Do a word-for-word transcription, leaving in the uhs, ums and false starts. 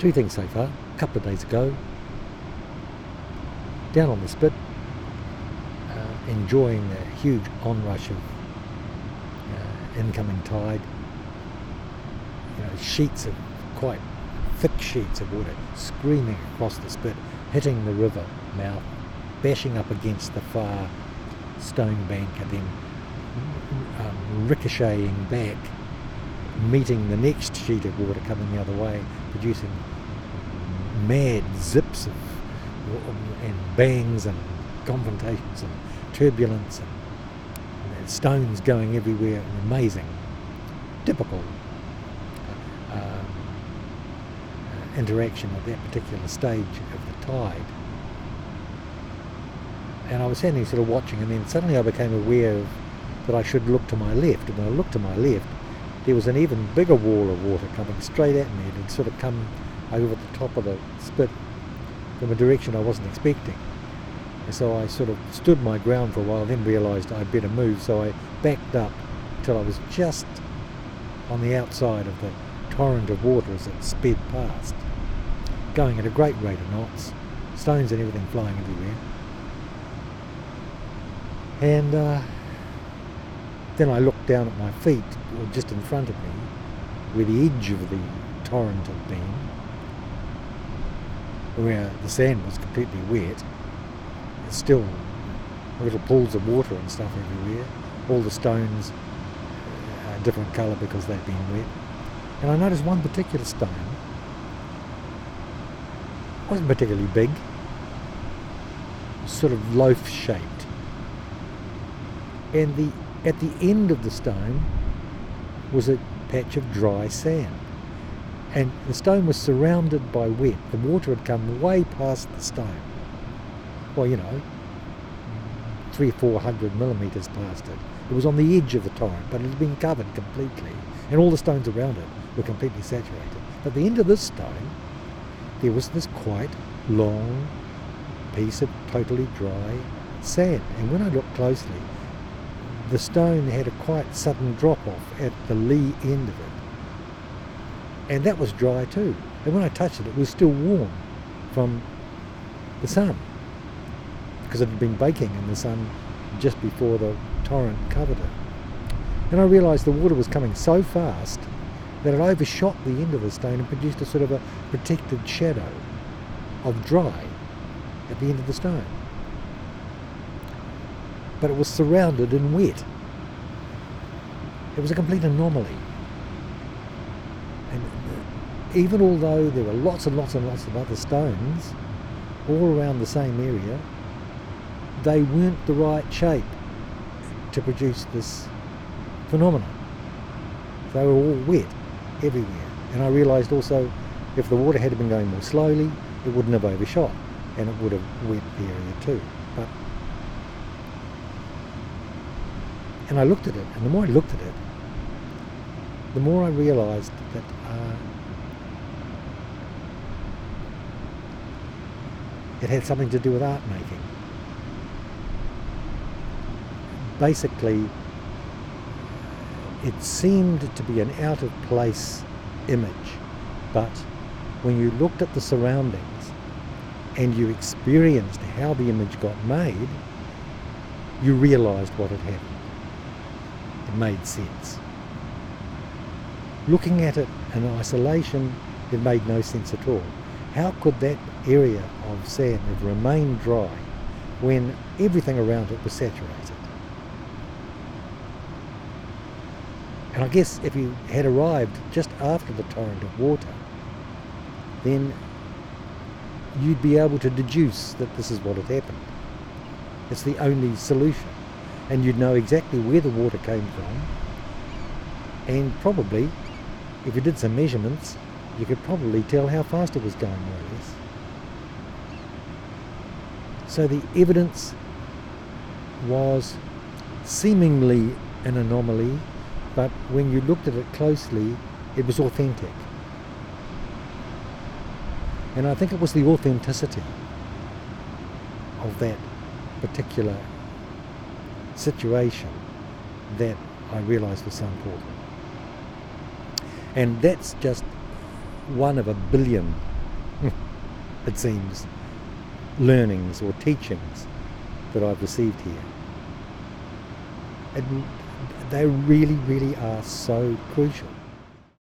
Two things so far. A couple of days ago, down on the spit, uh, enjoying the huge onrush of uh, incoming tide. You know, sheets of quite thick sheets of water screaming across the spit, hitting the river mouth, bashing up against the far stone bank, and then um, ricocheting back, meeting the next sheet of water coming the other way, producing mad zips of and bangs and confrontations and turbulence and, and stones going everywhere. Amazing, typical uh, uh, interaction at that particular stage of the tide. And I was standing sort of watching, and then suddenly I became aware of that I should look to my left. And when I looked to my left, there was an even bigger wall of water coming straight at me. It had sort of come over the top of the spit from a direction I wasn't expecting. And so I sort of stood my ground for a while, then realised I'd better move, so I backed up till I was just on the outside of the torrent of water as it sped past, going at a great rate of knots, stones and everything flying everywhere. And uh, then I looked down at my feet, or just in front of me, where the edge of the torrent had been, where the sand was completely wet. There's still little pools of water and stuff everywhere. All the stones are a different colour because they've been wet. And I noticed one particular stone wasn't particularly big, sort of loaf-shaped. And the at the end of the stone was a patch of dry sand. And the stone was surrounded by wet. The water had come way past the stone. Well, you know, three, four hundred millimetres past it. It was on the edge of the torrent, but it had been covered completely. And all the stones around it were completely saturated. At the end of this stone, there was this quite long piece of totally dry sand. And when I looked closely, the stone had a quite sudden drop-off at the lee end of it. And that was dry too. And when I touched it, it was still warm from the sun, because it had been baking in the sun just before the torrent covered it. And I realised the water was coming so fast that it overshot the end of the stone and produced a sort of a protected shadow of dry at the end of the stone. But it was surrounded in wet. It was a complete anomaly. And even although there were lots and lots and lots of other stones all around the same area, they weren't the right shape to produce this phenomenon. They were all wet everywhere. And I realised also, if the water had been going more slowly, it wouldn't have overshot, and it would have wet the area too. But and I looked at it, and the more I looked at it, the more I realised that uh, it had something to do with art making. Basically, it seemed to be an out-of-place image, but when you looked at the surroundings and you experienced how the image got made, you realised what had happened. It made sense. Looking at it in isolation, it made no sense at all. How could that area of sand have remained dry when everything around it was saturated? And I guess if you had arrived just after the torrent of water, then you'd be able to deduce that this is what had happened. It's the only solution. And you'd know exactly where the water came from, and probably, if you did some measurements, you could probably tell how fast it was going, more or less. So the evidence was seemingly an anomaly, but when you looked at it closely, it was authentic. And I think it was the authenticity of that particular situation that I realised was so important. And that's just one of a billion it seems, learnings or teachings that I've received here. And they really, really are so crucial.